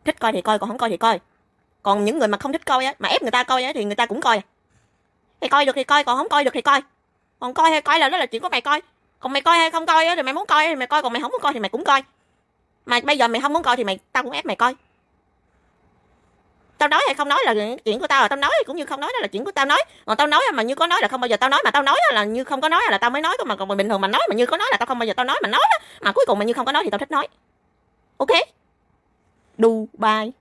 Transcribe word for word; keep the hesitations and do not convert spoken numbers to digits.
Thích coi thì coi, còn không coi thì coi. Còn những người mà không thích coi á, mà ép người ta coi á thì người ta cũng coi. Thì coi được thì coi, còn không coi được thì coi. Còn coi hay coi là đó là chuyện của mày coi. Còn mày coi hay không coi á thì mày muốn coi thì mày coi, còn mày không muốn coi thì mày cũng coi. Mà bây giờ mày không muốn coi thì mày tao cũng ép mày coi. Tao nói hay không nói là chuyện của tao, là tao nói cũng như không nói là chuyện của tao nói. Còn tao nói mà như có nói là không bao giờ tao nói, mà tao nói là như không có nói là tao mới nói. Mà còn bình thường mà nói mà như có nói là tao không bao giờ tao nói mà nói. Mà cuối cùng mà như không có nói thì tao thích nói. Ok. Dubai.